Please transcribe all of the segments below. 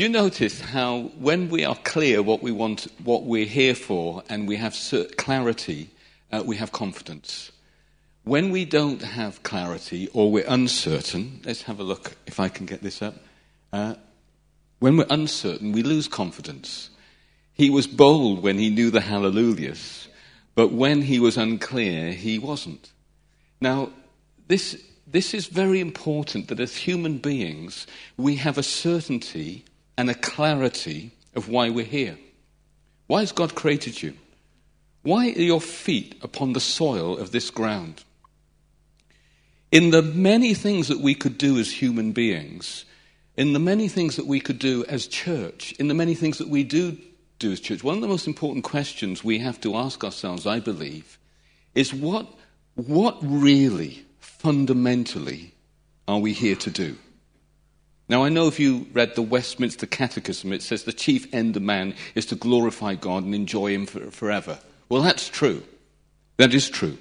Do you notice how when we are clear what we want, what we're here for, and we have clarity, we have confidence? When we don't have clarity or we're uncertain, let's have a look if I can get this up. When we're uncertain, we lose confidence. He was bold when he knew the hallelujahs, but when he was unclear, he wasn't. Now, this is very important that as human beings, we have a certainty and a clarity of why we're here. Why has God created you? Why are your feet upon the soil of this ground? In the many things that we could do as human beings, in the many things that we could do as church, in the many things that we do as church, one of the most important questions we have to ask ourselves, I believe, is what really, fundamentally, are we here to do? Now, I know if you read the Westminster Catechism, it says the chief end of man is to glorify God and enjoy him forever. Well, that's true. That is true.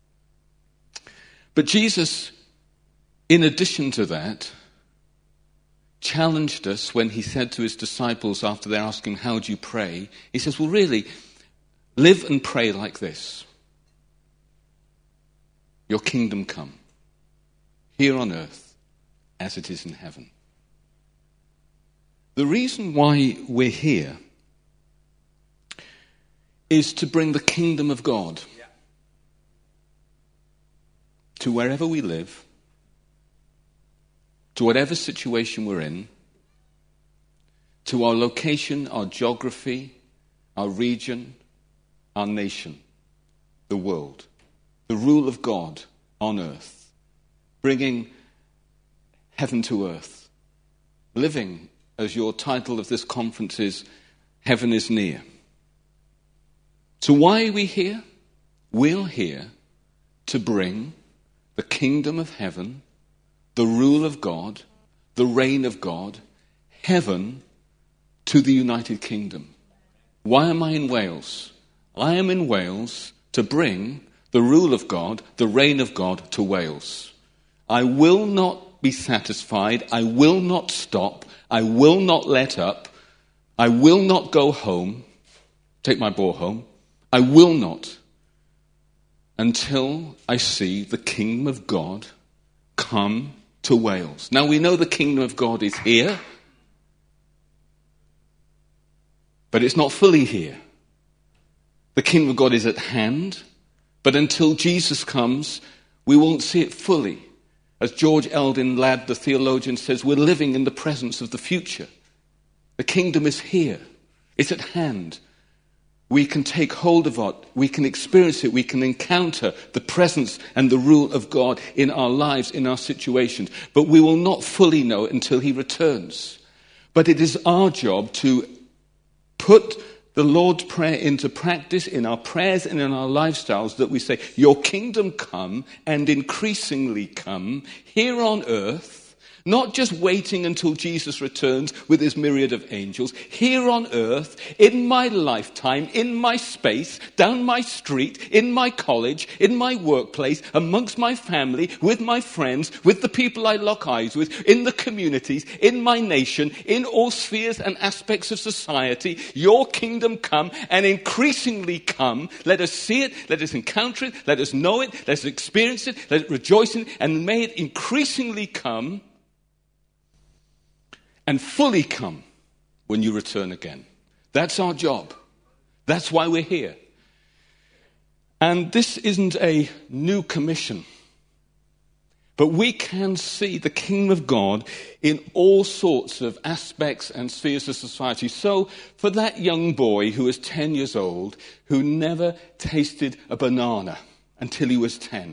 But Jesus, in addition to that, challenged us when he said to his disciples after they asked him, how do you pray? He says, well, really, live and pray like this. Your kingdom come, here on earth as it is in heaven. The reason why we're here is to bring the kingdom of God to wherever we live, to whatever situation we're in, to our location, our geography, our region, our nation, the world, the rule of God on earth, bringing heaven to earth, living, as your title of this conference is, Heaven is Near. So why are we here? We're here to bring the kingdom of heaven, the rule of God, the reign of God, heaven to the United Kingdom. Why am I in Wales? I am in Wales to bring the rule of God, the reign of God to Wales. I will not be satisfied. I will not stop. I will not let up. I will not go home, take my ball home. I will not until I see the kingdom of God come to Wales. Now we know the kingdom of God is here, but it's not fully here. The kingdom of God is at hand, but until Jesus comes, we won't see it fully. As George Eldon Ladd, the theologian, says, we're living in the presence of the future. The kingdom is here. It's at hand. We can take hold of it. We can experience it. We can encounter the presence and the rule of God in our lives, in our situations. But we will not fully know it until he returns. But it is our job to put the Lord's Prayer into practice in our prayers and in our lifestyles, that we say, your kingdom come and increasingly come here on earth, not just waiting until Jesus returns with his myriad of angels, here on earth, in my lifetime, in my space, down my street, in my college, in my workplace, amongst my family, with my friends, with the people I lock eyes with, in the communities, in my nation, in all spheres and aspects of society. Your kingdom come and increasingly come. Let us see it, let us encounter it, let us know it, let us experience it, let us rejoice in it, and may it increasingly come and fully come when you return again. That's our job. That's why we're here. And this isn't a new commission, but we can see the kingdom of God in all sorts of aspects and spheres of society. So for that young boy who was 10 years old, who never tasted a banana until he was 10,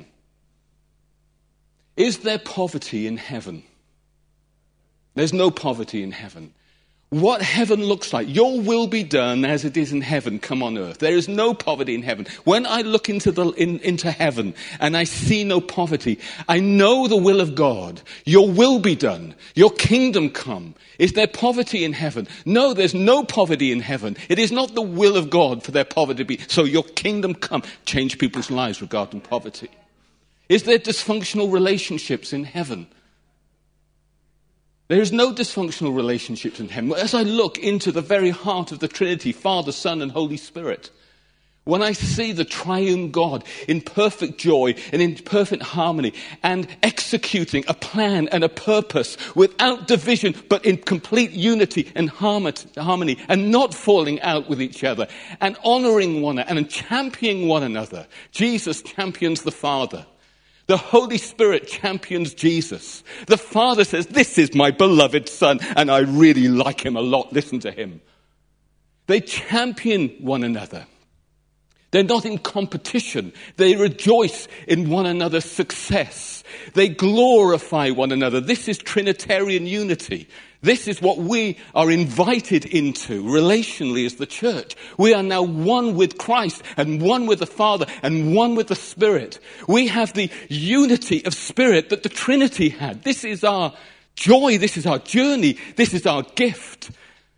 is there poverty in heaven? There's no poverty in heaven. What heaven looks like, your will be done as it is in heaven, come on earth. There is no poverty in heaven. When I look into heaven and I see no poverty, I know the will of God. Your will be done. Your kingdom come. Is there poverty in heaven? No, there's no poverty in heaven. It is not the will of God for there poverty to be. So your kingdom come. Change people's lives regarding poverty. Is there dysfunctional relationships in heaven? There is no dysfunctional relationships in heaven. As I look into the very heart of the Trinity, Father, Son, and Holy Spirit, when I see the triune God in perfect joy and in perfect harmony and executing a plan and a purpose without division but in complete unity and harmony and not falling out with each other and honoring one another and championing one another. Jesus champions the Father. The Holy Spirit champions Jesus. The Father says, "This is my beloved Son and I really like him a lot. Listen to him." They champion one another. They're not in competition. They rejoice in one another's success. They glorify one another. This is Trinitarian unity. This is what we are invited into relationally as the church. We are now one with Christ and one with the Father and one with the Spirit. We have the unity of spirit that the Trinity had. This is our joy. This is our journey. This is our gift.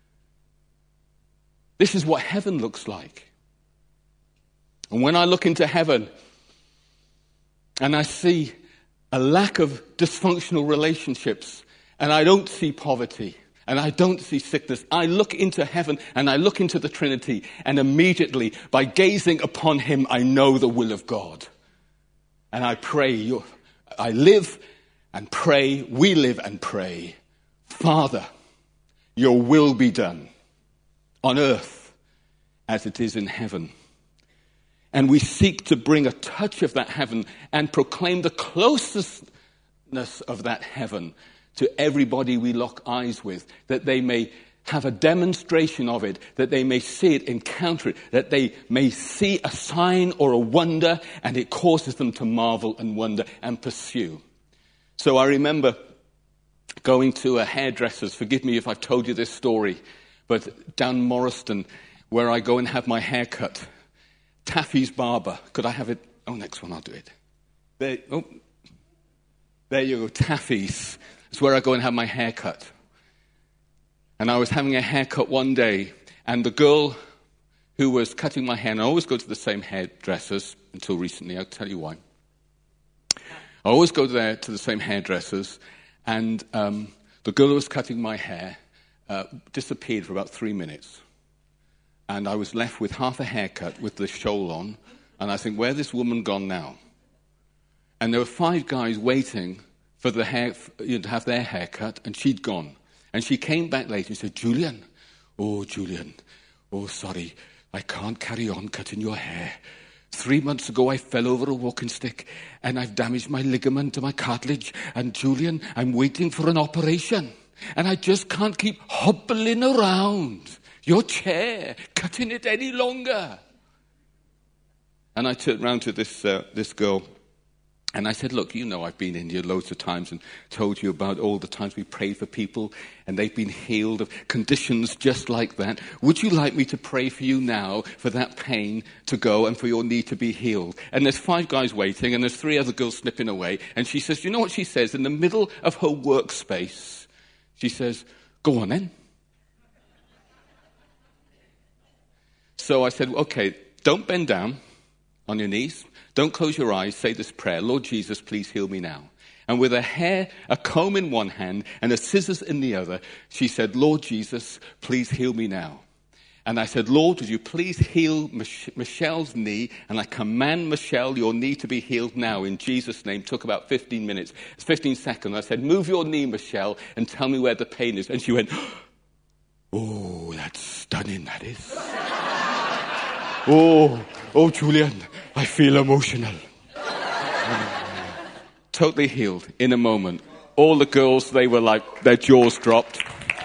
This is what heaven looks like. And when I look into heaven and I see a lack of dysfunctional relationships and I don't see poverty and I don't see sickness, I look into heaven and I look into the Trinity and immediately by gazing upon him I know the will of God. And I pray, I live and pray, we live and pray, Father, your will be done on earth as it is in heaven. And we seek to bring a touch of that heaven and proclaim the closeness of that heaven to everybody we lock eyes with, that they may have a demonstration of it, that they may see it, encounter it, that they may see a sign or a wonder, and it causes them to marvel and wonder and pursue. So I remember going to a hairdresser's, forgive me if I've told you this story, but down Morriston, where I go and have my hair cut. Taffy's Barber. Could I have it? Oh, next one, I'll do it. There you go, Taffy's. It's where I go and have my hair cut. And I was having a haircut one day, and the girl who was cutting my hair, and I always go to the same hairdressers until recently, I'll tell you why. I always go there to the same hairdressers, and the girl who was cutting my hair disappeared for about 3 minutes. And I was left with half a haircut with the shawl on. And I think, where's this woman gone now? And there were 5 guys waiting for the hair, to have their haircut, and she'd gone. And she came back later and said, Julian, oh, sorry, I can't carry on cutting your hair. 3 months ago, I fell over a walking stick, and I've damaged my ligament and my cartilage. And Julian, I'm waiting for an operation. And I just can't keep hobbling around your chair, cutting it any longer. And I turned round to this girl, and I said, look, you know I've been in here loads of times and told you about all the times we prayed for people, and they've been healed of conditions just like that. Would you like me to pray for you now for that pain to go and for your knee to be healed? And there's 5 guys waiting, and there's 3 other girls snipping away. And she says, you know what she says? In the middle of her workspace, she says, go on then. So I said, okay, don't bend down on your knees. Don't close your eyes. Say this prayer. Lord Jesus, please heal me now. And with a comb in one hand and a scissors in the other, she said, Lord Jesus, please heal me now. And I said, Lord, would you please heal Michelle's knee? And I command Michelle, your knee to be healed now in Jesus' name. Took about 15 minutes. It's 15 seconds. I said, move your knee, Michelle, and tell me where the pain is. And she went, oh, that's stunning, that is. Oh, Julian, I feel emotional. Totally healed in a moment. All the girls, they were like, their jaws dropped.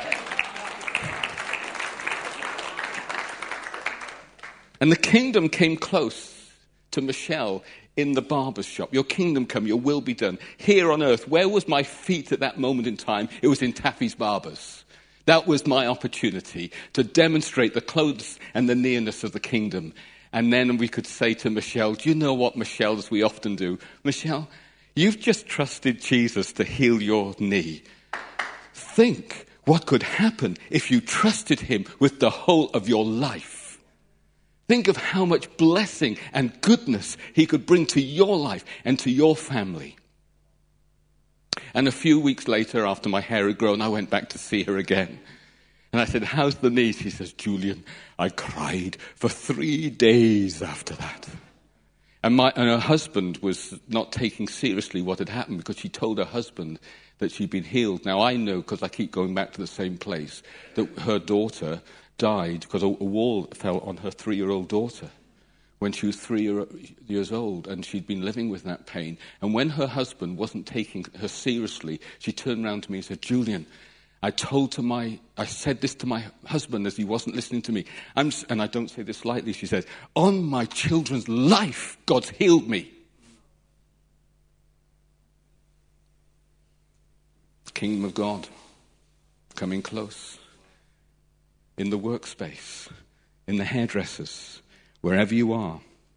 And the kingdom came close to Michelle in the barber's shop. Your kingdom come, your will be done. Here on earth, where was my feet at that moment in time? It was in Taffy's Barbers. That was my opportunity to demonstrate the close and the nearness of the kingdom. And then we could say to Michelle, do you know what, Michelle, as we often do? Michelle, you've just trusted Jesus to heal your knee. Think what could happen if you trusted him with the whole of your life. Think of how much blessing and goodness he could bring to your life and to your family. And a few weeks later, after my hair had grown, I went back to see her again. And I said, how's the knee? She says, Julian, I cried for 3 days after that. And her husband was not taking seriously what had happened, because she told her husband that she'd been healed. Now I know, because I keep going back to the same place, that her daughter died because a wall fell on her 3-year-old daughter when she was 3 years old, and she'd been living with that pain. And when her husband wasn't taking her seriously, she turned around to me and said, Julian, I said this to my husband as he wasn't listening to me. And I don't say this lightly, she says, on my children's life, God's healed me. Kingdom of God, coming close. In the workspace, in the hairdressers, wherever you are.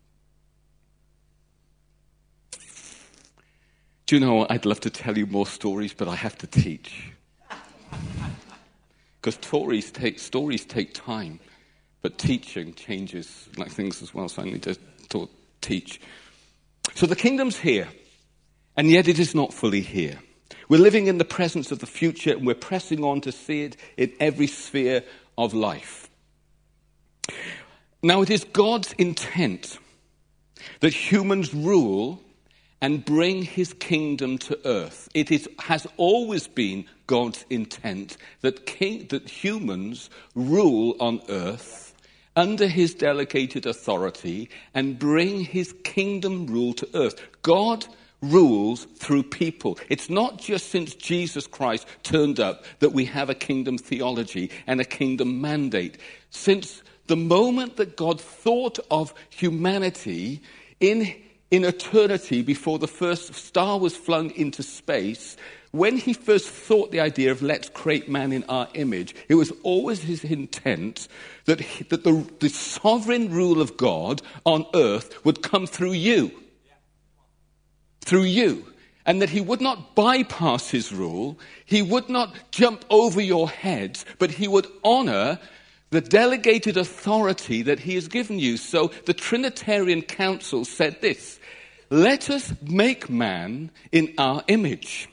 Do you know, I'd love to tell you more stories, but I have to teach. Because stories take time, but teaching changes like things as well, so I need to teach. So the kingdom's here, and yet it is not fully here. We're living in the presence of the future, and we're pressing on to see it in every sphere of life. Now, it is God's intent that humans rule and bring his kingdom to earth. It has always been God's intent that humans rule on earth under his delegated authority and bring his kingdom rule to earth. God rules through people. It's not just since Jesus Christ turned up that we have a kingdom theology and a kingdom mandate. Since the moment that God thought of humanity in eternity, before the first star was flung into space, when he first thought the idea of let's create man in our image, it was always his intent that the sovereign rule of God on earth would come through you. Through you. And that he would not bypass his rule, he would not jump over your heads, but he would honor the delegated authority that he has given you. So the Trinitarian Council said this: let us make man in our image,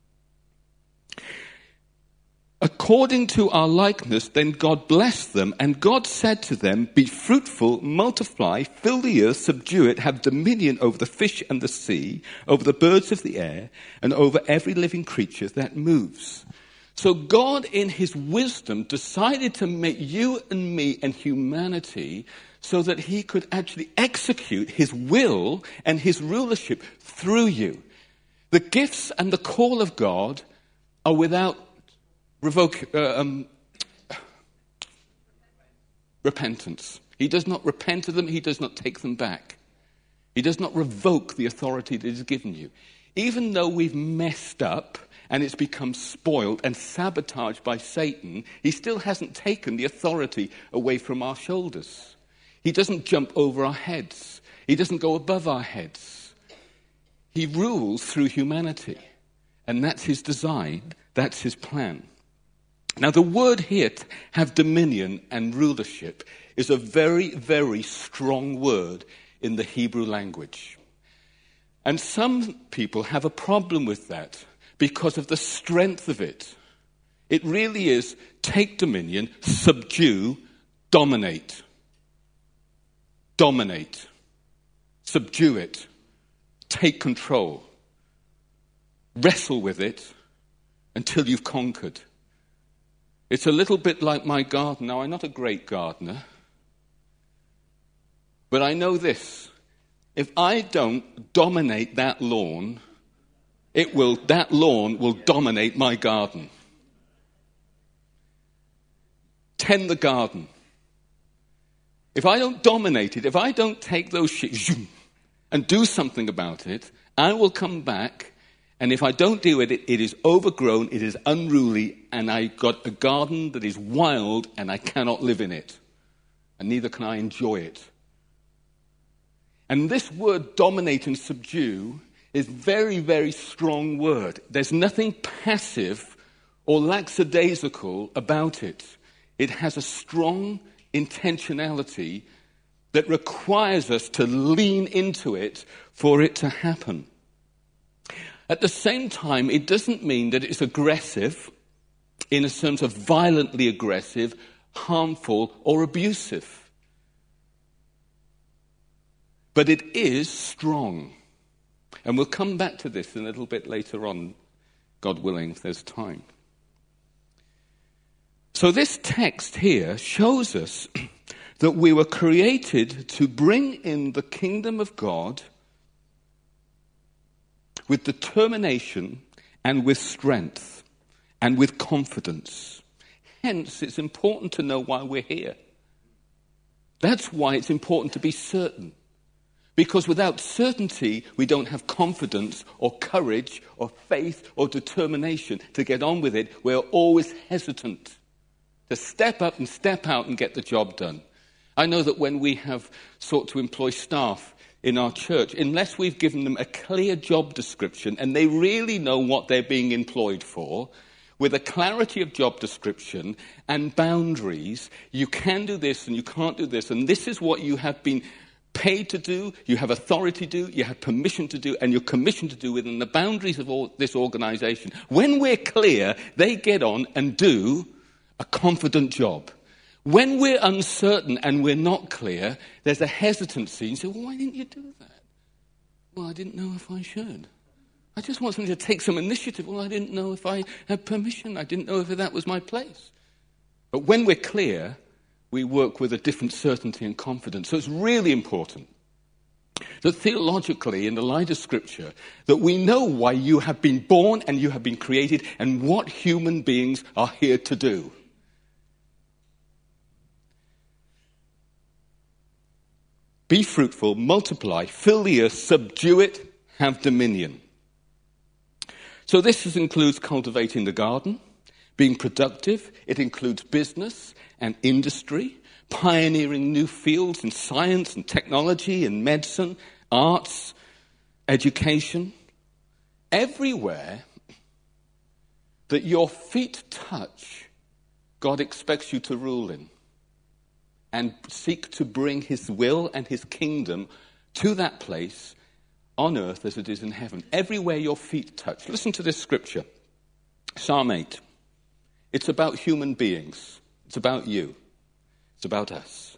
according to our likeness. Then God blessed them, and God said to them, be fruitful, multiply, fill the earth, subdue it, have dominion over the fish and the sea, over the birds of the air, and over every living creature that moves. So God, in his wisdom, decided to make you and me and humanity so that he could actually execute his will and his rulership through you. The gifts and the call of God are without repentance. He does not repent of them. He does not take them back. He does not revoke the authority that is given you. Even though we've messed up and it's become spoiled and sabotaged by Satan, he still hasn't taken the authority away from our shoulders. He doesn't jump over our heads. He doesn't go above our heads. He rules through humanity. And that's his design. That's his plan. Now, the word here, have dominion and rulership, is a very, very strong word in the Hebrew language. And some people have a problem with that because of the strength of it. It really is take dominion, subdue, dominate. Dominate. Subdue it. Take control. Wrestle with it until you've conquered. It's a little bit like my garden. Now, I'm not a great gardener, but I know this. If I don't dominate that lawn, that lawn will dominate my garden. Tend the garden. If I don't dominate it, if I don't take those shit and do something about it, I will come back, and if I don't deal with it, it is overgrown, it is unruly, and I got a garden that is wild, and I cannot live in it. And neither can I enjoy it. And this word dominate and subdue is very, very strong word. There's nothing passive or lackadaisical about it. It has a strong intentionality that requires us to lean into it for it to happen. At the same time, it doesn't mean that it's aggressive in a sense of violently aggressive, harmful, or abusive. But it is strong. And we'll come back to this a little bit later on, God willing, if there's time. So this text here shows us that we were created to bring in the kingdom of God with determination and with strength and with confidence. Hence, it's important to know why we're here. That's why it's important to be certain. Because without certainty, we don't have confidence or courage or faith or determination to get on with it. We're always hesitant to step up and step out and get the job done. I know that when we have sought to employ staff in our church, unless we've given them a clear job description and they really know what they're being employed for, with a clarity of job description and boundaries, you can do this and you can't do this, and this is what you have been paid to do, you have authority to do, you have permission to do, and you're commissioned to do within the boundaries of this organization. When we're clear, they get on and do a confident job. When we're uncertain and we're not clear, there's a hesitancy. You say, well, why didn't you do that? Well, I didn't know if I should. I just want somebody to take some initiative. Well, I didn't know if I had permission. I didn't know if that was my place. But when we're clear, we work with a different certainty and confidence. So it's really important that theologically, in the light of Scripture, that we know why you have been born and you have been created and what human beings are here to do. Be fruitful, multiply, fill the earth, subdue it, have dominion. So this includes cultivating the garden, being productive. It includes business and industry, pioneering new fields in science and technology and medicine, arts, education. Everywhere that your feet touch, God expects you to rule in and seek to bring his will and his kingdom to that place on earth as it is in heaven. Everywhere your feet touch. Listen to this scripture. Psalm 8. It's about human beings. It's about you. It's about us.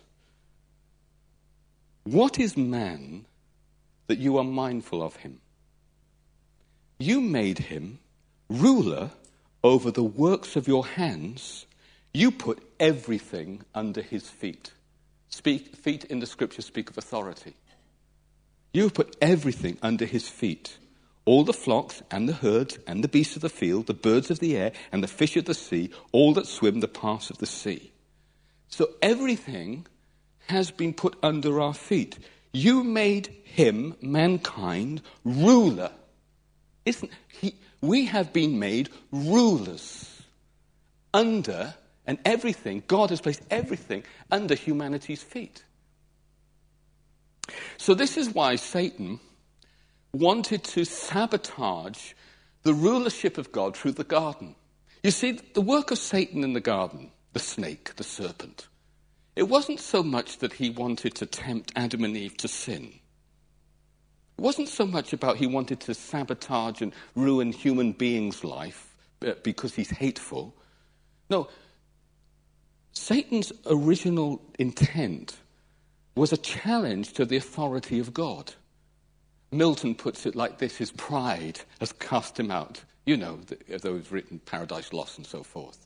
What is man that you are mindful of him? You made him ruler over the works of your hands. You put everything under his feet. Feet in the scripture speak of authority. You put everything under his feet. All the flocks and the herds and the beasts of the field, the birds of the air and the fish of the sea, all that swim the paths of the sea. So everything has been put under our feet. You made him, mankind, ruler. We have been made rulers under. And everything, God has placed everything under humanity's feet. So this is why Satan wanted to sabotage the rulership of God through the garden. You see, the work of Satan in the garden, the snake, the serpent, it wasn't so much that he wanted to tempt Adam and Eve to sin. It wasn't so much about he wanted to sabotage and ruin human beings' life because he's hateful. No, Satan's original intent was a challenge to the authority of God. Milton puts it like this: his pride has cast him out. You know, those written Paradise Lost and so forth.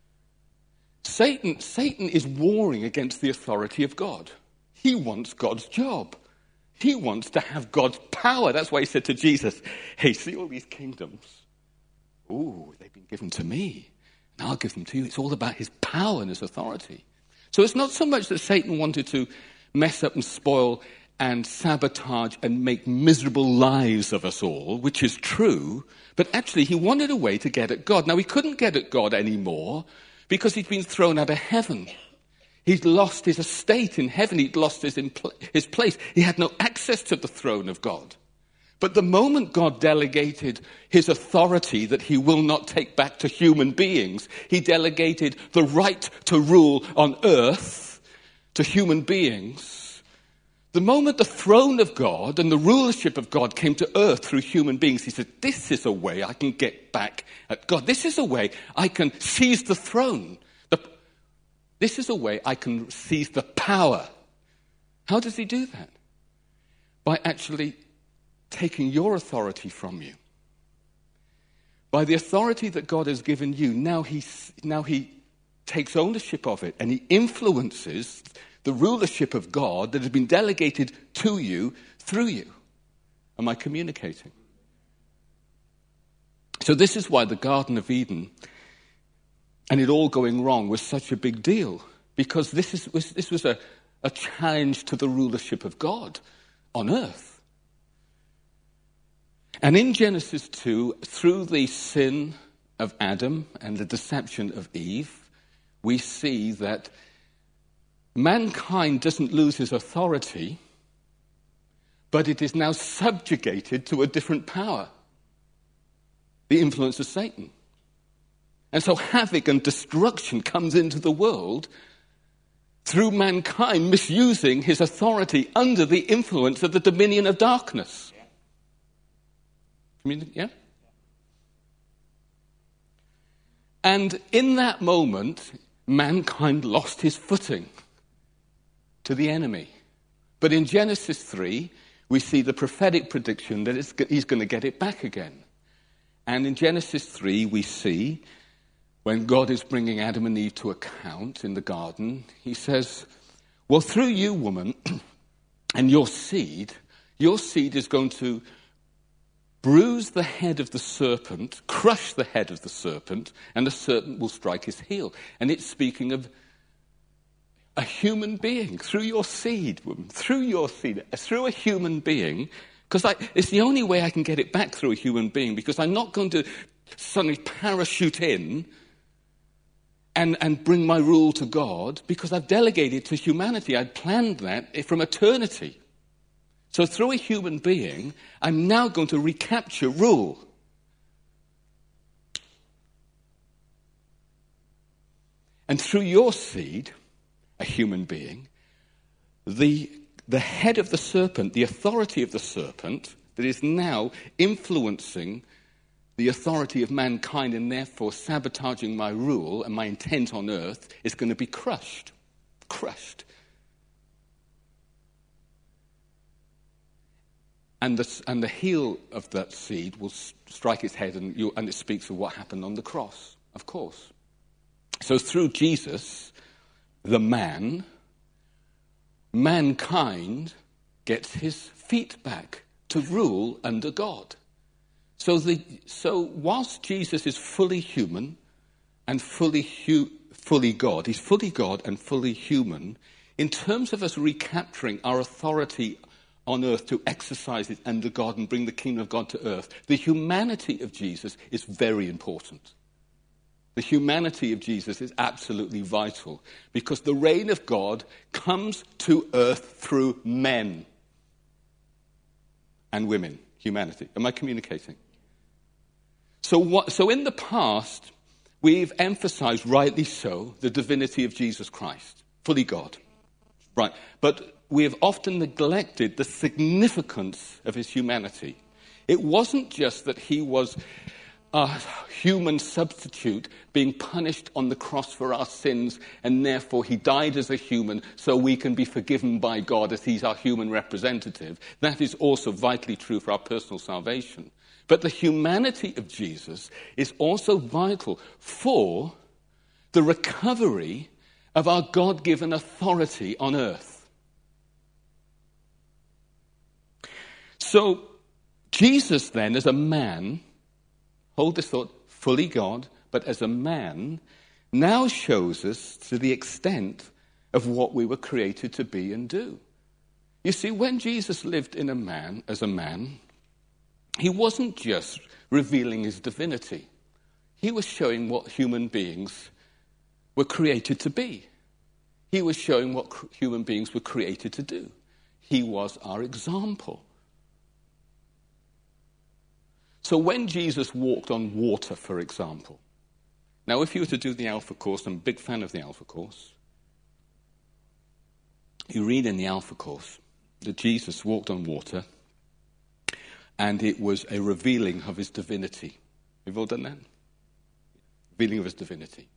Satan is warring against the authority of God. He wants God's job. He wants to have God's power. That's why he said to Jesus, hey, see all these kingdoms? Ooh, they've been given to me. And I'll give them to you. It's all about his power and his authority. So it's not so much that Satan wanted to mess up and spoil and sabotage and make miserable lives of us all, which is true, but actually he wanted a way to get at God. Now, he couldn't get at God anymore because he'd been thrown out of heaven. He'd lost his estate in heaven. He'd lost his place. He had no access to the throne of God. But the moment God delegated his authority that he will not take back to human beings, he delegated the right to rule on earth to human beings. The moment the throne of God and the rulership of God came to earth through human beings, he said, this is a way I can get back at God. This is a way I can seize the throne. This is a way I can seize the power. How does he do that? By actually taking your authority from you. By the authority that God has given you, now he takes ownership of it and he influences the rulership of God that has been delegated to you through you. Am I communicating? So this is why the Garden of Eden and it all going wrong was such a big deal, because this was a challenge to the rulership of God on earth. And in Genesis 2, through the sin of Adam and the deception of Eve, we see that mankind doesn't lose his authority, but it is now subjugated to a different power, the influence of Satan. And so havoc and destruction comes into the world through mankind misusing his authority under the influence of the dominion of darkness. Yeah? And in that moment, mankind lost his footing to the enemy. But in Genesis 3, we see the prophetic prediction that he's going to get it back again. And in Genesis 3, we see when God is bringing Adam and Eve to account in the garden, he says, well, through you, woman, and your seed is going to bruise the head of the serpent, crush the head of the serpent, and the serpent will strike his heel. And it's speaking of a human being, through your seed, woman, through a human being, because it's the only way I can get it back through a human being, because I'm not going to suddenly parachute in and bring my rule to God, because I've delegated to humanity. I'd planned that from eternity. So through a human being, I'm now going to recapture rule. And through your seed, a human being, the head of the serpent, the authority of the serpent, that is now influencing the authority of mankind and therefore sabotaging my rule and my intent on earth, is going to be crushed. Crushed. And the heel of that seed will strike its head, and it speaks of what happened on the cross, of course. So through Jesus, the mankind gets his feet back to rule under God. So whilst Jesus is fully human and fully God, he's fully God and fully human, in terms of us recapturing our authority on earth to exercise it under God and bring the kingdom of God to earth, the humanity of Jesus is very important. The humanity of Jesus is absolutely vital, because the reign of God comes to earth through men and women, humanity. Am I communicating? So in the past, we've emphasized, rightly so, the divinity of Jesus Christ, fully God. Right. But we have often neglected the significance of his humanity. It wasn't just that he was a human substitute being punished on the cross for our sins, and therefore he died as a human so we can be forgiven by God as he's our human representative. That is also vitally true for our personal salvation. But the humanity of Jesus is also vital for the recovery of our God-given authority on earth. So Jesus then, as a man, hold this thought, fully God, but as a man, now shows us to the extent of what we were created to be and do. You see, when Jesus lived as a man, he wasn't just revealing his divinity. He was showing what human beings were created to be. He was showing what human beings were created to do. He was our example. So when Jesus walked on water, for example, now if you were to do the Alpha Course, I'm a big fan of the Alpha Course, you read in the Alpha Course that Jesus walked on water, and it was a revealing of his divinity. You've all done that? Revealing of his divinity.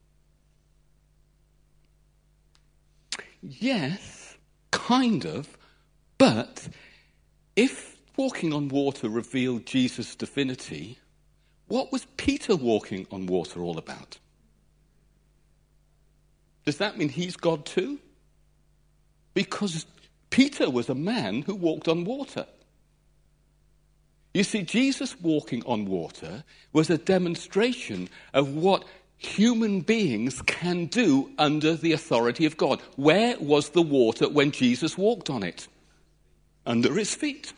Yes, kind of, but if walking on water revealed Jesus' divinity, what was Peter walking on water all about? Does that mean he's God too? Because Peter was a man who walked on water. You see, Jesus walking on water was a demonstration of what human beings can do under the authority of God. Where was the water when Jesus walked on it? Under his feet.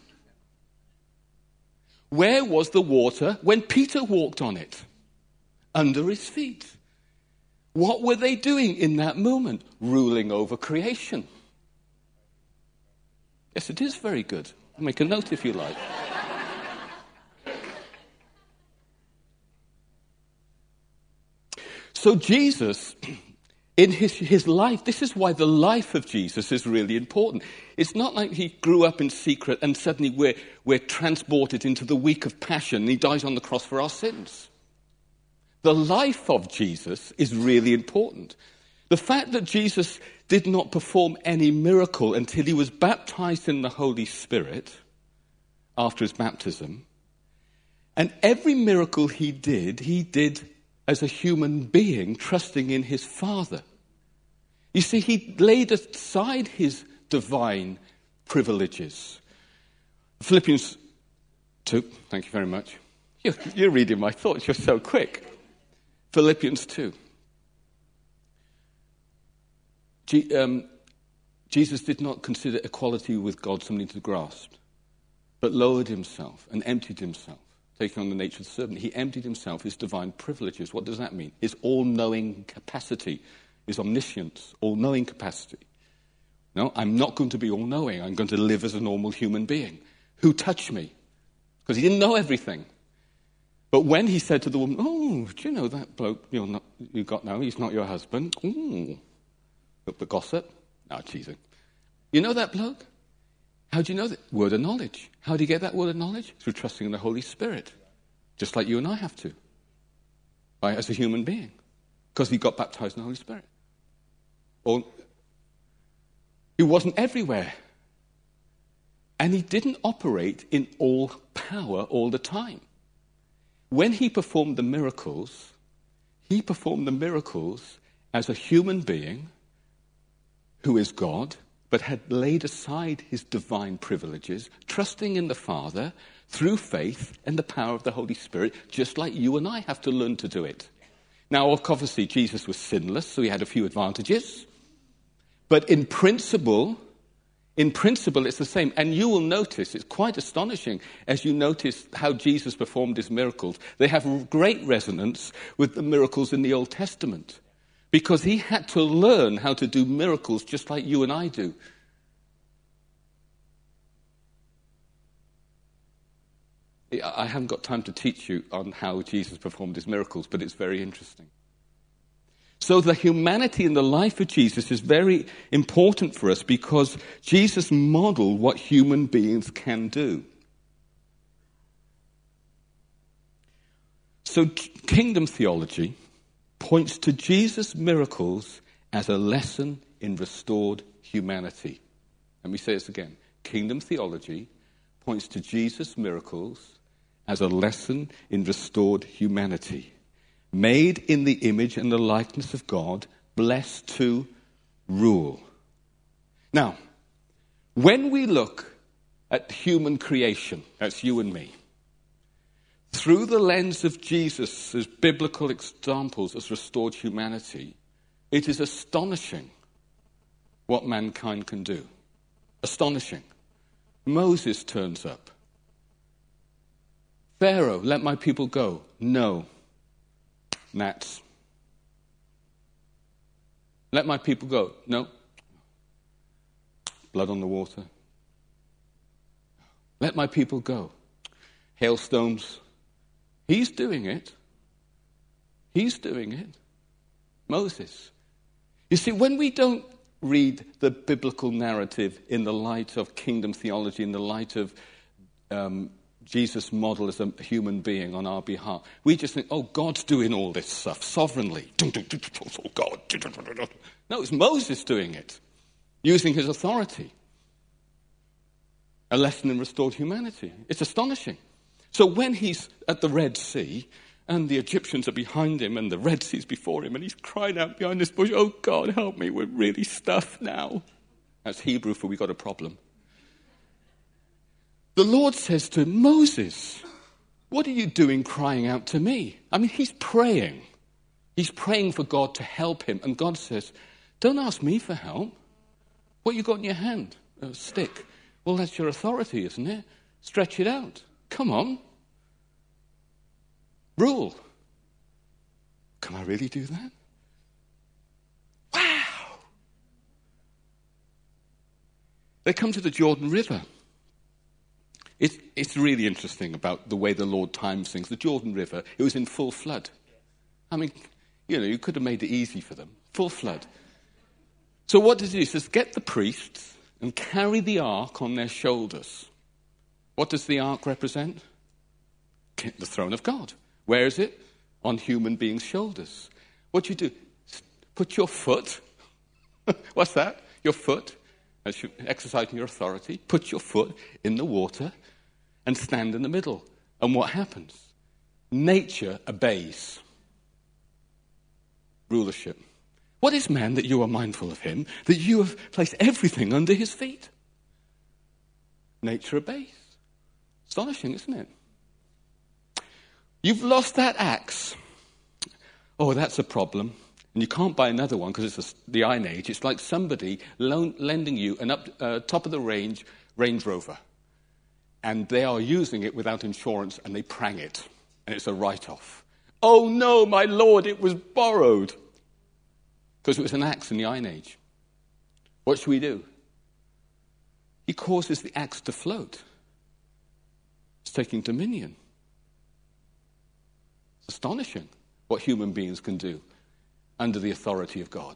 Where was the water when Peter walked on it? Under his feet. What were they doing in that moment? Ruling over creation. Yes, it is very good. Make a note if you like. So Jesus, in his life, this is why the life of Jesus is really important. It's not like he grew up in secret and suddenly we're transported into the week of passion and he dies on the cross for our sins. The life of Jesus is really important. The fact that Jesus did not perform any miracle until he was baptized in the Holy Spirit after his baptism, and every miracle he did as a human being, trusting in his Father. You see, he laid aside his divine privileges. Philippians 2, thank you very much. You're reading my thoughts, you're so quick. Philippians 2. Jesus did not consider equality with God something to grasp, but lowered himself and emptied himself, taking on the nature of the servant. He emptied himself, his divine privileges. What does that mean? His all-knowing capacity, his omniscience, all-knowing capacity. No, I'm not going to be all-knowing. I'm going to live as a normal human being. Who touched me? Because he didn't know everything. But when he said to the woman, oh, do you know that bloke you got now? He's not your husband. Ooh. The gossip? No, teasing. You know that bloke? How do you know that? Word of knowledge. How do you get that word of knowledge? Through trusting in the Holy Spirit. Just like you and I have to. Right? As a human being. Because he got baptized in the Holy Spirit. Or he wasn't everywhere. And he didn't operate in all power all the time. When he performed the miracles as a human being who is God, but had laid aside his divine privileges, trusting in the Father through faith and the power of the Holy Spirit, just like you and I have to learn to do it. Now, obviously, Jesus was sinless, so he had a few advantages. But in principle, it's the same. And you will notice, it's quite astonishing, as you notice how Jesus performed his miracles. They have great resonance with the miracles in the Old Testament. Because he had to learn how to do miracles just like you and I do. I haven't got time to teach you on how Jesus performed his miracles, but it's very interesting. So the humanity in the life of Jesus is very important for us because Jesus modeled what human beings can do. So kingdom theology points to Jesus' miracles as a lesson in restored humanity. Let me say this again. Kingdom theology points to Jesus' miracles as a lesson in restored humanity. Made in the image and the likeness of God, blessed to rule. Now, when we look at human creation, that's you and me, through the lens of Jesus' as biblical examples as restored humanity, it is astonishing what mankind can do. Astonishing. Moses turns up. Pharaoh, let my people go. No. Gnats. Let my people go. No. Blood on the water. Let my people go. Hailstones. He's doing it. He's doing it. Moses. You see, when we don't read the biblical narrative in the light of kingdom theology, in the light of Jesus' model as a human being on our behalf. We just think, oh, God's doing all this stuff sovereignly. Oh, God. No, it's Moses doing it, using his authority. A lesson in restored humanity. It's astonishing. So when he's at the Red Sea, and the Egyptians are behind him, and the Red Sea's before him, and he's crying out behind this bush, oh, God, help me, we're really stuffed now. That's Hebrew for we got a problem. The Lord says to Moses, what are you doing crying out to me? I mean, he's praying. He's praying for God to help him. And God says, don't ask me for help. What you got in your hand? A stick. Well, that's your authority, isn't it? Stretch it out. Come on. Rule. Can I really do that? Wow. They come to the Jordan River. It's really interesting about the way the Lord times things. The Jordan River, it was in full flood. I mean, you could have made it easy for them. Full flood. So what does he do? He says, get the priests and carry the ark on their shoulders. What does the ark represent? The throne of God. Where is it? On human beings' shoulders. What do you do? Put your foot. What's that? Your foot. As you're exercising your authority. Put your foot in the water and stand in the middle. And what happens? Nature obeys. Rulership. What is man that you are mindful of him, that you have placed everything under his feet? Nature obeys. Astonishing, isn't it? You've lost that axe. Oh, that's a problem. And you can't buy another one because it's the Iron Age. It's like somebody lending you an top of the range Range Rover. And they are using it without insurance and they prang it. And it's a write-off. Oh no, my lord, it was borrowed. Because it was an axe in the Iron Age. What should we do? He causes the axe to float. It's taking dominion. It's astonishing what human beings can do under the authority of God.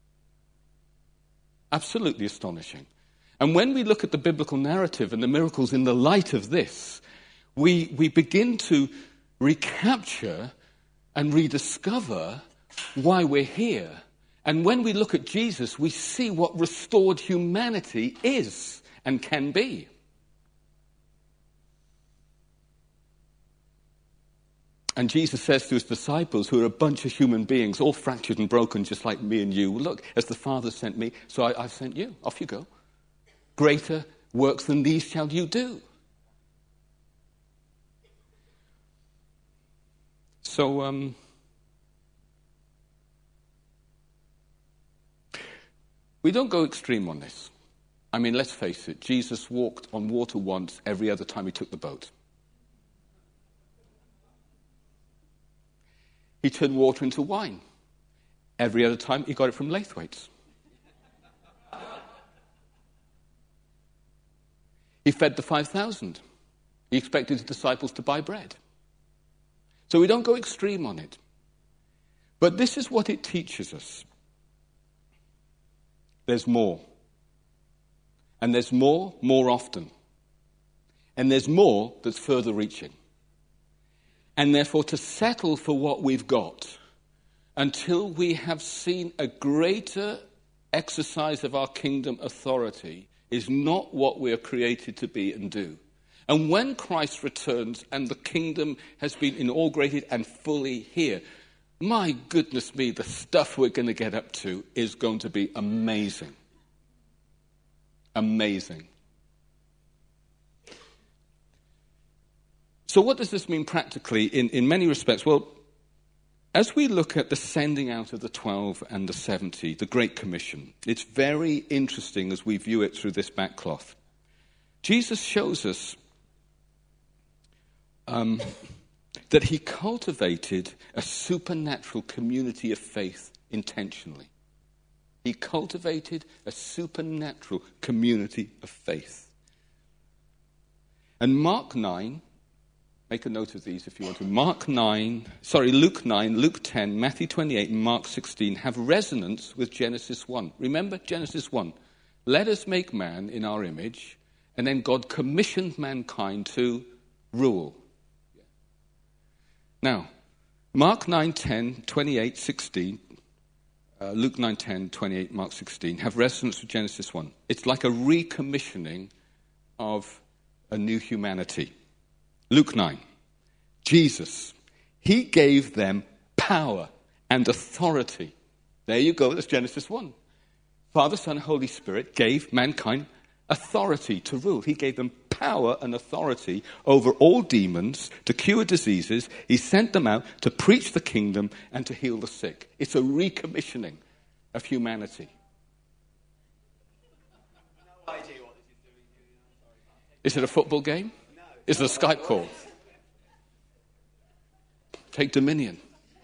Absolutely astonishing. And when we look at the biblical narrative and the miracles in the light of this, we begin to recapture and rediscover why we're here. And when we look at Jesus, we see what restored humanity is and can be. And Jesus says to his disciples, who are a bunch of human beings, all fractured and broken just like me and you, look, as the Father sent me, so I've sent you. Off you go. Greater works than these shall you do. So, we don't go extreme on this. I mean, let's face it, Jesus walked on water once every other time he took the boat. He turned water into wine. Every other time, he got it from Laithwaites. He fed the 5,000. He expected his disciples to buy bread. So we don't go extreme on it. But this is what it teaches us. There's more. And there's more often. And there's more that's further reaching. And therefore, to settle for what we've got until we have seen a greater exercise of our kingdom authority is not what we are created to be and do. And when Christ returns and the kingdom has been inaugurated and fully here, my goodness me, the stuff we're going to get up to is going to be amazing. Amazing. So what does this mean practically in many respects? Well, as we look at the sending out of the 12 and the 70, the Great Commission, it's very interesting as we view it through this backcloth. Jesus shows us that he cultivated a supernatural community of faith intentionally. He cultivated a supernatural community of faith. And Mark 9, Make a note of these if you want to. Luke 9, Luke 10, Matthew 28, and Mark 16 have resonance with Genesis 1. Remember Genesis 1? Let us make man in our image, and then God commissioned mankind to rule. Now, Mark 9, 10, 28, 16, Luke 9, 10, 28, Mark 16 have resonance with Genesis 1. It's like a recommissioning of a new humanity. Luke 9, Jesus, he gave them power and authority. There you go, that's Genesis 1. Father, Son, Holy Spirit gave mankind authority to rule. He gave them power and authority over all demons, to cure diseases. He sent them out to preach the kingdom and to heal the sick. It's a recommissioning of humanity. No idea what this is doing. Is it a football game? No. Is it a Skype call? Take dominion.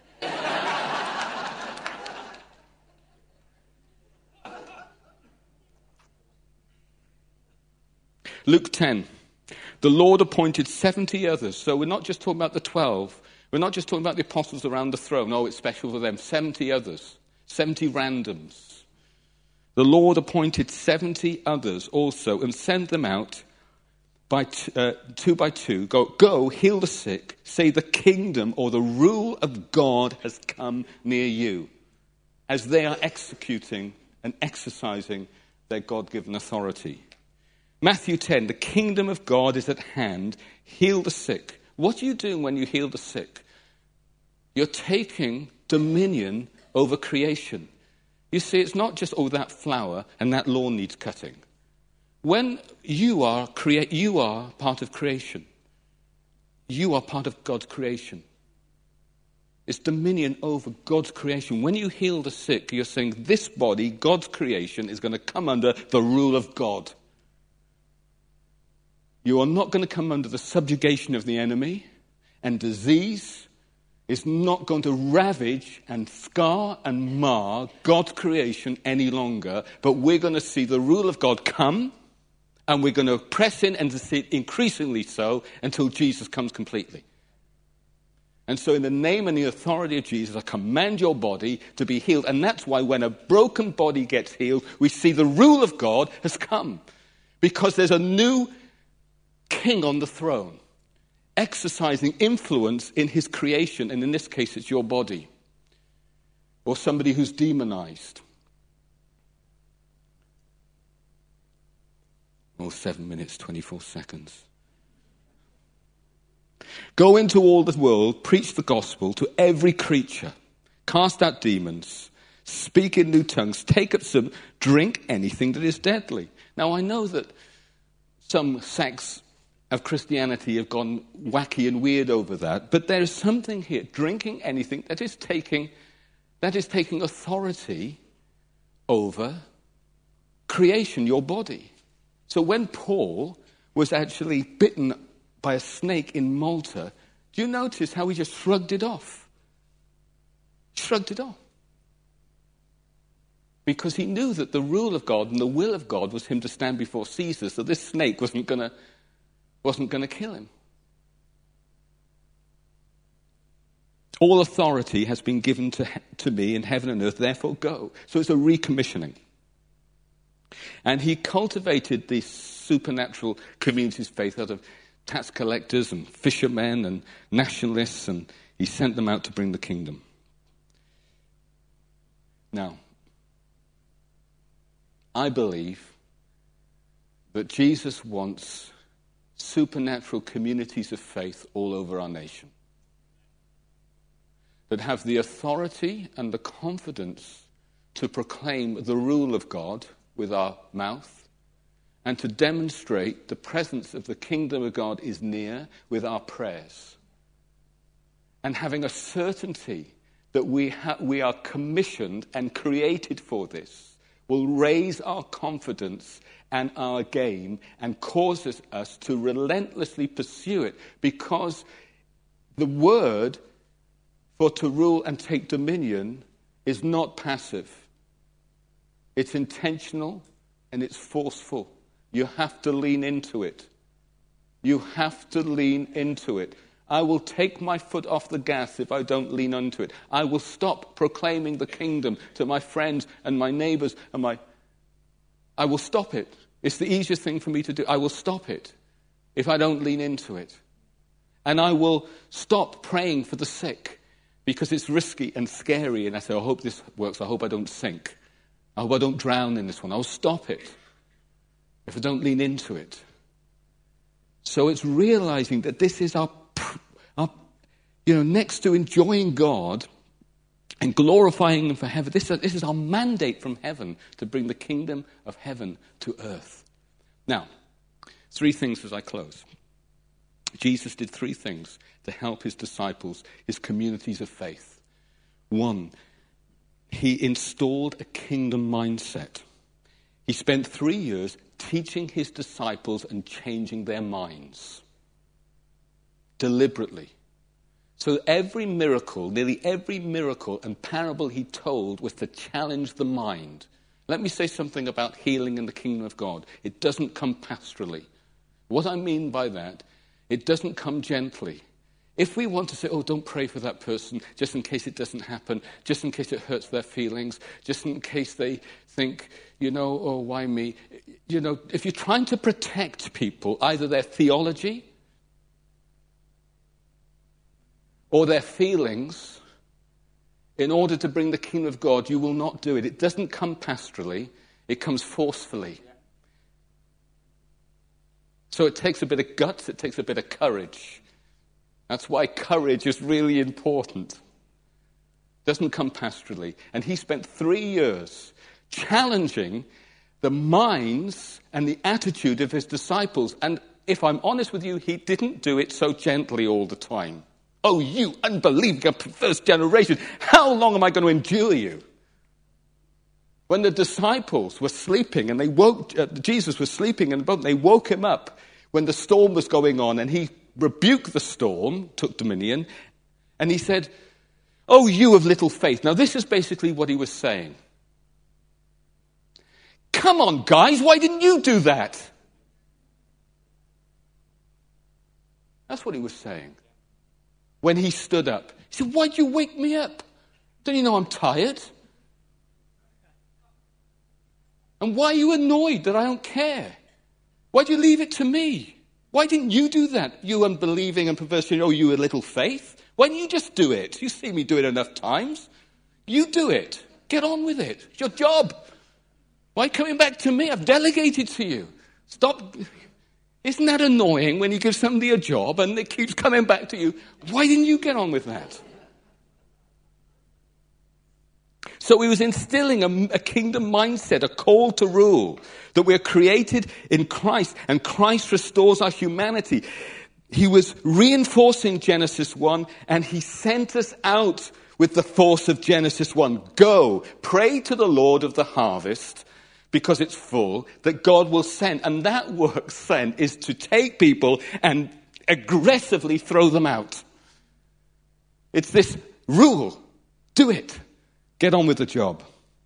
Luke 10. The Lord appointed 70 others. So we're not just talking about the 12. We're not just talking about the apostles around the throne. Oh, it's special for them. 70 others. 70 randoms. The Lord appointed 70 others also and sent them out by two by two. Go, heal the sick. Say the kingdom or the rule of God has come near you. As they are executing and exercising their God-given authority. Matthew 10, the kingdom of God is at hand. Heal the sick. What are you doing when you heal the sick? You're taking dominion over creation. You see, it's not just, that flower and that lawn needs cutting. When you are part of creation. You are part of God's creation. It's dominion over God's creation. When you heal the sick, you're saying this body, God's creation, is going to come under the rule of God. You are not going to come under the subjugation of the enemy, and disease is not going to ravage and scar and mar God's creation any longer, but we're going to see the rule of God come, and we're going to press in and to see it increasingly so until Jesus comes completely. And so in the name and the authority of Jesus, I command your body to be healed. And that's why when a broken body gets healed, we see the rule of God has come. Because there's a new king on the throne, exercising influence in his creation, and in this case it's your body, or somebody who's demonized. 7 minutes, 24 seconds. Go into all the world, preach the gospel to every creature, cast out demons, speak in new tongues, take up some, drink anything that is deadly. Now I know that some sects of Christianity have gone wacky and weird over that, but there is something here, drinking anything that is taking authority over creation, your body. So when Paul was actually bitten by a snake in Malta, do you notice how he just shrugged it off? Shrugged it off. Because he knew that the rule of God and the will of God was him to stand before Caesar, so this snake wasn't going to kill him. All authority has been given to me in heaven and earth, therefore go. So it's a recommissioning. And he cultivated these supernatural communities of faith out of tax collectors and fishermen and nationalists, and he sent them out to bring the kingdom. Now, I believe that Jesus wants supernatural communities of faith all over our nation that have the authority and the confidence to proclaim the rule of God with our mouth and to demonstrate the presence of the kingdom of God is near with our prayers, and having a certainty that we are commissioned and created for this will raise our confidence and our game and causes us to relentlessly pursue it, because the word for to rule and take dominion is not passive. It's intentional and it's forceful. You have to lean into it. You have to lean into it. I will take my foot off the gas if I don't lean onto it. I will stop proclaiming the kingdom to my friends and my neighbors I will stop it. It's the easiest thing for me to do. I will stop it if I don't lean into it. And I will stop praying for the sick because it's risky and scary. And I say, I hope this works. I hope I don't sink. I hope I don't drown in this one. I'll stop it if I don't lean into it. So it's realizing that this is our next to enjoying God and glorifying Him for heaven, this is our mandate from heaven to bring the kingdom of heaven to earth. Now, 3 things as I close. Jesus did 3 things to help his disciples, his communities of faith. 1, he installed a kingdom mindset. He spent 3 years teaching his disciples and changing their minds. Deliberately. So nearly every miracle and parable he told was to challenge the mind. Let me say something about healing in the kingdom of God. It doesn't come pastorally. What I mean by that, it doesn't come gently. If we want to say, oh, don't pray for that person, just in case it doesn't happen, just in case it hurts their feelings, just in case they think, oh, why me? If you're trying to protect people, either their theology or their feelings, in order to bring the kingdom of God, you will not do it. It doesn't come pastorally, it comes forcefully. So it takes a bit of guts, it takes a bit of courage. That's why courage is really important. It doesn't come pastorally. And he spent 3 years challenging the minds and the attitude of his disciples. And if I'm honest with you, he didn't do it so gently all the time. Oh, you unbelieving first generation, how long am I going to endure you? When the disciples were sleeping and Jesus was sleeping in the boat, and they woke him up when the storm was going on, and he rebuked the storm, took dominion, and he said, oh, you of little faith. Now, this is basically what he was saying. Come on, guys, why didn't you do that? That's what he was saying. When he stood up, he said, why'd you wake me up? Don't you know I'm tired? And why are you annoyed that I don't care? Why'd you leave it to me? Why didn't you do that? You unbelieving and perverse, you a little faith. Why don't you just do it? You see me do it enough times. You do it. Get on with it. It's your job. Why coming back to me? I've delegated to you. Stop. Isn't that annoying when you give somebody a job and it keeps coming back to you? Why didn't you get on with that? So he was instilling a kingdom mindset, a call to rule, that we're created in Christ and Christ restores our humanity. He was reinforcing Genesis 1 and he sent us out with the force of Genesis 1. Go, pray to the Lord of the harvest, because it's full, that God will send. And that work sent is to take people and aggressively throw them out. It's this rule. Do it. Get on with the job.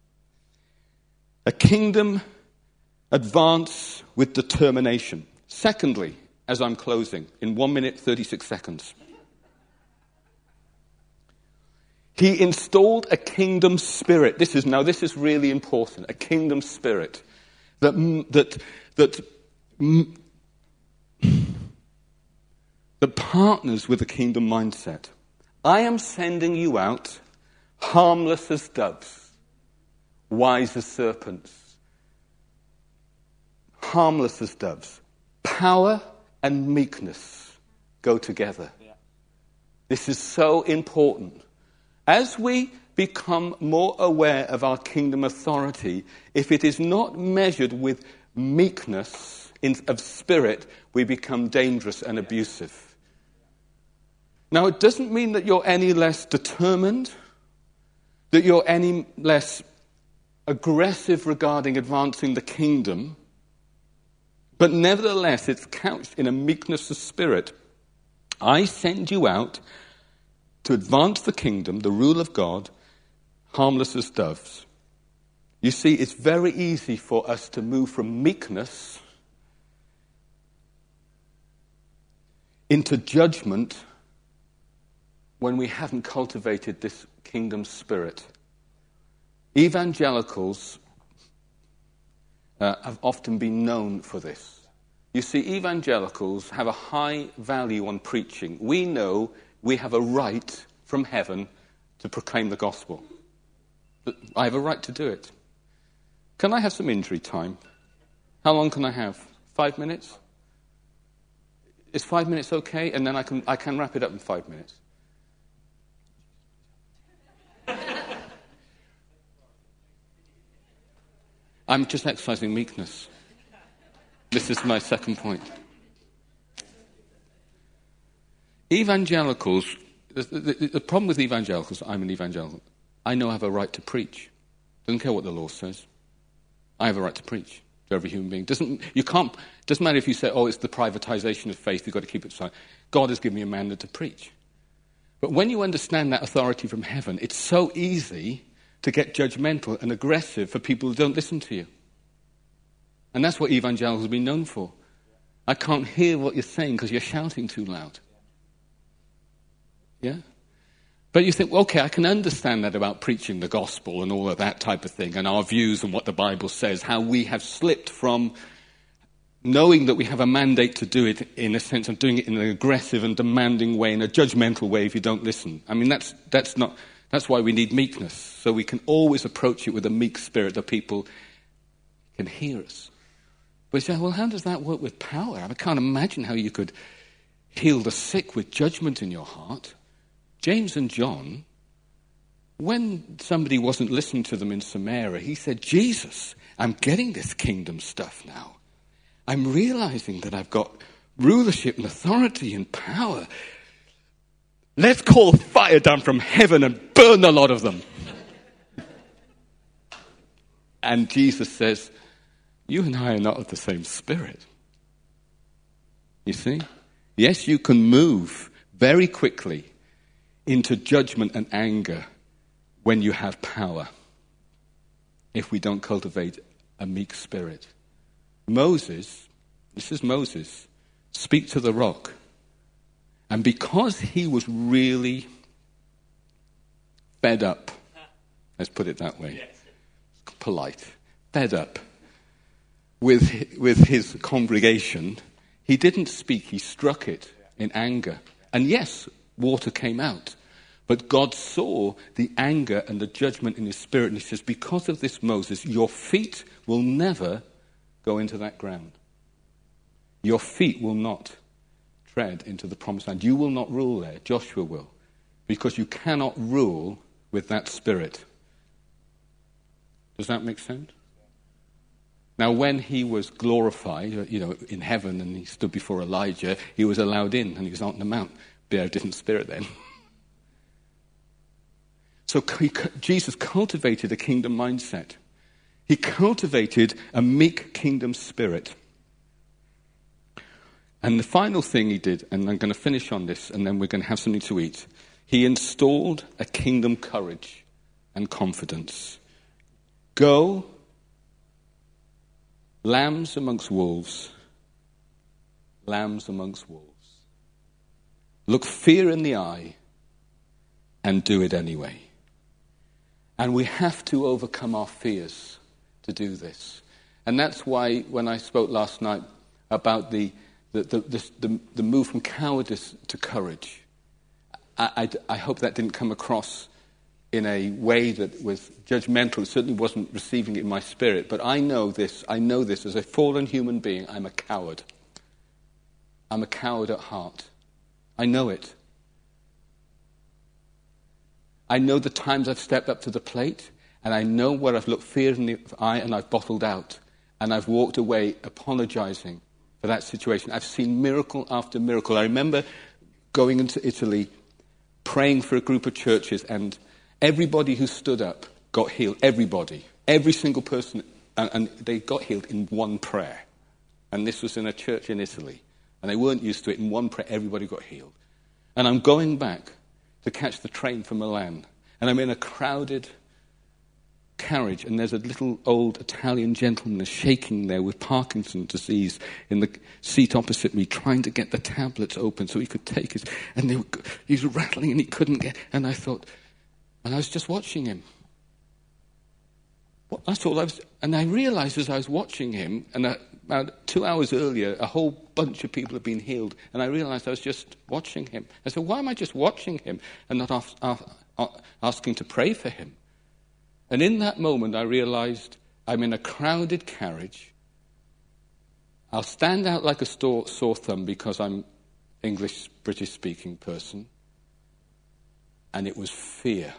A kingdom advance with determination. Secondly, as I'm closing, in 1 minute, 36 seconds. He installed a kingdom spirit. This is really important. A kingdom spirit that partners with a kingdom mindset. I am sending you out harmless as doves, wise as serpents. Harmless as doves. Power and meekness go together. Yeah. This is so important. As we become more aware of our kingdom authority, if it is not measured with meekness of spirit, we become dangerous and abusive. Now, it doesn't mean that you're any less determined, that you're any less aggressive regarding advancing the kingdom, but nevertheless, it's couched in a meekness of spirit. I send you out to advance the kingdom, the rule of God, harmless as doves. You see, it's very easy for us to move from meekness into judgment when we haven't cultivated this kingdom spirit. Evangelicals have often been known for this. You see, evangelicals have a high value on preaching. We know we have a right from heaven to proclaim the gospel. I have a right to do it. Can I have some injury time? How long can I have? 5 minutes? Is 5 minutes okay? And then I can wrap it up in 5 minutes. I'm just exercising meekness. This is my second point. Evangelicals, the problem with evangelicals, I'm an evangelical, I know I have a right to preach. Doesn't care what the law says. I have a right to preach to every human being. Doesn't matter if you say, it's the privatization of faith, you've got to keep it silent. God has given me a mandate to preach. But when you understand that authority from heaven, it's so easy to get judgmental and aggressive for people who don't listen to you. And that's what evangelicals have been known for. I can't hear what you're saying because you're shouting too loud. Yeah? But you think, okay, I can understand that about preaching the gospel and all of that type of thing, and our views and what the Bible says, how we have slipped from knowing that we have a mandate to do it in a sense of doing it in an aggressive and demanding way, in a judgmental way if you don't listen. I mean, that's why we need meekness, so we can always approach it with a meek spirit that people can hear us. But you say, well, how does that work with power? I can't imagine how you could heal the sick with judgment in your heart. James and John, when somebody wasn't listening to them in Samaria, he said, Jesus, I'm getting this kingdom stuff now. I'm realizing that I've got rulership and authority and power. Let's call fire down from heaven and burn a lot of them. And Jesus says, you and I are not of the same spirit. You see? Yes, you can move very quickly into judgment and anger when you have power, if we don't cultivate a meek spirit. Moses, this is Moses, speak to the rock. And because he was really fed up, let's put it that way, polite, fed up with his congregation, he didn't speak, he struck it in anger. And yes, water came out. But God saw the anger and the judgment in his spirit, and he says, because of this, Moses, your feet will never go into that ground. Your feet will not tread into the promised land. You will not rule there. Joshua will. Because you cannot rule with that spirit. Does that make sense? Now, when he was glorified, in heaven, and he stood before Elijah, he was allowed in, and he was out on the mount. But a different spirit then. So Jesus cultivated a kingdom mindset. He cultivated a meek kingdom spirit. And the final thing he did, and I'm going to finish on this, and then we're going to have something to eat. He installed a kingdom courage and confidence. Go, lambs amongst wolves, lambs amongst wolves. Look fear in the eye and do it anyway. And we have to overcome our fears to do this. And that's why when I spoke last night about the move from cowardice to courage, I hope that didn't come across in a way that was judgmental. It certainly wasn't receiving it in my spirit. But I know this as a fallen human being, I'm a coward. I'm a coward at heart. I know it. I know the times I've stepped up to the plate, and I know where I've looked fear in the eye and I've bottled out, and I've walked away apologizing for that situation. I've seen miracle after miracle. I remember going into Italy, praying for a group of churches, and everybody who stood up got healed. Everybody. Every single person. And they got healed in one prayer. And this was in a church in Italy. And they weren't used to it. In one prayer, everybody got healed. And I'm going back to catch the train for Milan. And I'm in a crowded carriage, and there's a little old Italian gentleman shaking there with Parkinson's disease in the seat opposite me, trying to get the tablets open so he could take his, and he was rattling and he couldn't get, and I thought, and I was just watching him. Well, that's all I was, and I realized as I was watching him, and about 2 hours earlier, a whole bunch of people had been healed, and I realized I was just watching him. I said, why am I just watching him and not asking to pray for him? And in that moment, I realized I'm in a crowded carriage. I'll stand out like a sore thumb because I'm English, British-speaking person. And it was fear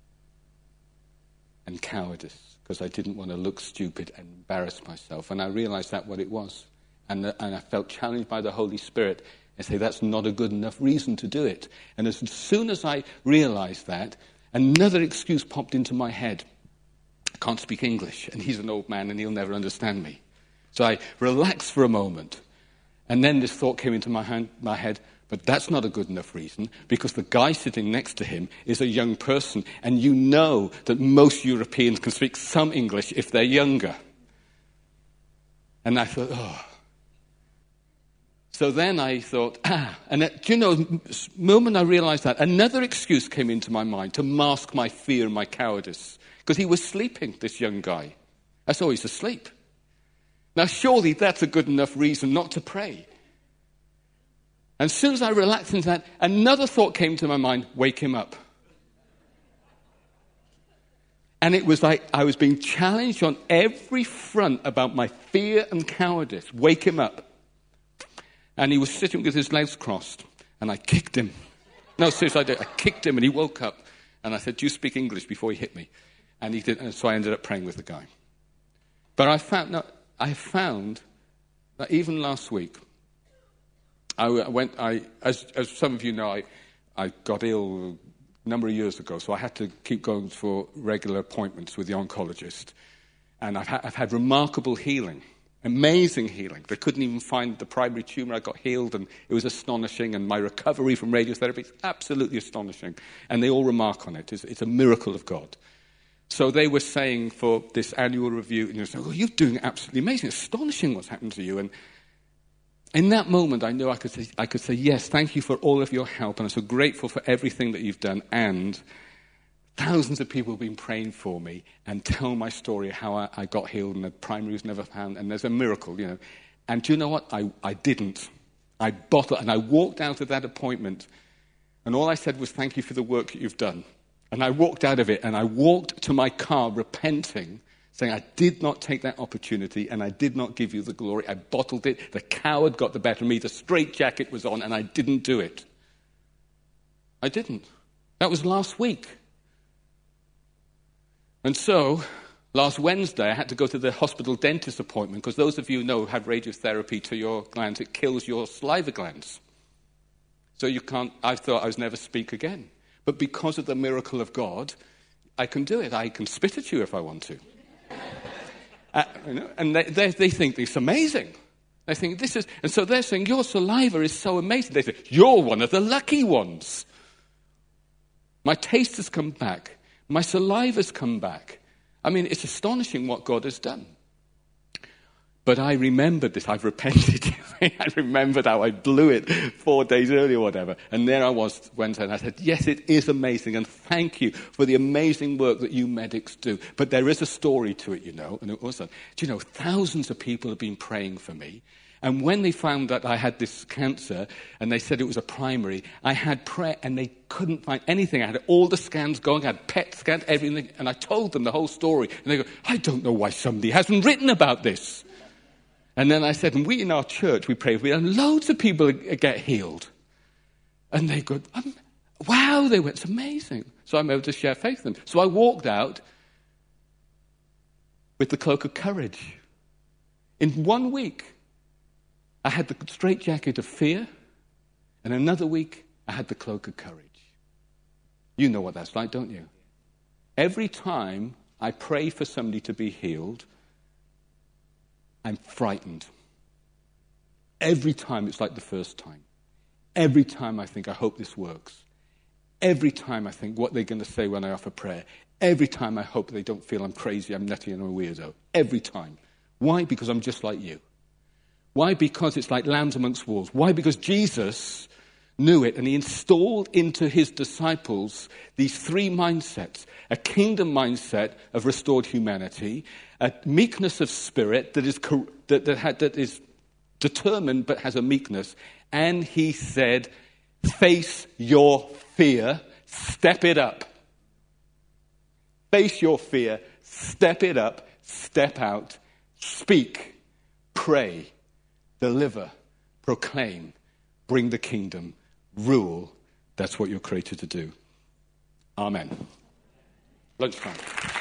and cowardice because I didn't want to look stupid and embarrass myself. And I realized that's what it was. And I felt challenged by the Holy Spirit and say, that's not a good enough reason to do it. And as soon as I realized that, another excuse popped into my head. I can't speak English, and he's an old man, and he'll never understand me. So I relaxed for a moment, and then this thought came into my head, but that's not a good enough reason, because the guy sitting next to him is a young person, and you know that most Europeans can speak some English if they're younger. And I thought, oh. So then I thought, and do you know, the moment I realized that, another excuse came into my mind to mask my fear and my cowardice. Because he was sleeping, this young guy. I saw he's asleep. Now, surely that's a good enough reason not to pray. And as soon as I relaxed into that, another thought came to my mind, wake him up. And it was like I was being challenged on every front about my fear and cowardice. Wake him up. And he was sitting with his legs crossed, and I kicked him. No, seriously, I did. I kicked him, and he woke up. And I said, do you speak English before he hit me? And he did, and so I ended up praying with the guy. But I found that even last week, as some of you know, I got ill a number of years ago, so I had to keep going for regular appointments with the oncologist. And I've had remarkable healing, amazing healing. They couldn't even find the primary tumor. I got healed, and it was astonishing. And my recovery from radiotherapy is absolutely astonishing. And they all remark on it. It's a miracle of God. So they were saying for this annual review, and they were saying, you're doing absolutely amazing, astonishing what's happened to you. And in that moment, I knew I could say, yes, thank you for all of your help, and I'm so grateful for everything that you've done. And thousands of people have been praying for me and tell my story, how I got healed and the primary was never found, and there's a miracle, you know. And do you know what? I didn't. I bottled, and I walked out of that appointment, and all I said was, thank you for the work that you've done. And I walked out of it, and I walked to my car repenting, saying I did not take that opportunity, and I did not give you the glory. I bottled it. The coward got the better of me. The straitjacket was on, and I didn't do it. I didn't. That was last week. And so, last Wednesday, I had to go to the hospital dentist appointment, because those of you who know who have radiotherapy to your glands, it kills your saliva glands. So I thought I was never speak again. But because of the miracle of God, I can do it. I can spit at you if I want to. And they think it's amazing. They think this is... And so they're saying, your saliva is so amazing. They say, you're one of the lucky ones. My taste has come back. My saliva's come back. I mean, it's astonishing what God has done. But I remembered this. I've repented. I remembered how I blew it 4 days earlier or whatever. And there I was Wednesday, and I said, yes, it is amazing, and thank you for the amazing work that you medics do. But there is a story to it, you know. And also, do you know, thousands of people have been praying for me. And when they found that I had this cancer, and they said it was a primary, I had prayer, and they couldn't find anything. I had all the scans going, I had PET scans, everything. And I told them the whole story. And they go, I don't know why somebody hasn't written about this. And then I said, and we in our church, we pray for you, and loads of people get healed. And they go, wow, they went, it's amazing. So I'm able to share faith with them. So I walked out with the cloak of courage. In 1 week, I had the straitjacket of fear, and another week, I had the cloak of courage. You know what that's like, don't you? Every time I pray for somebody to be healed, I'm frightened. Every time it's like the first time. Every time I think, I hope this works. Every time I think what they're going to say when I offer prayer. Every time I hope they don't feel I'm crazy, I'm nutty and I'm a weirdo. Every time. Why? Because I'm just like you. Why? Because it's like lambs amongst wolves. Why? Because Jesus knew it and he installed into his disciples these three mindsets. A kingdom mindset of restored humanity, a meekness of spirit that is determined but has a meekness. And he said, face your fear, step it up. Face your fear, step it up, step out, speak, pray, deliver, proclaim, bring the kingdom, rule. That's what you're created to do. Amen. Lunchtime.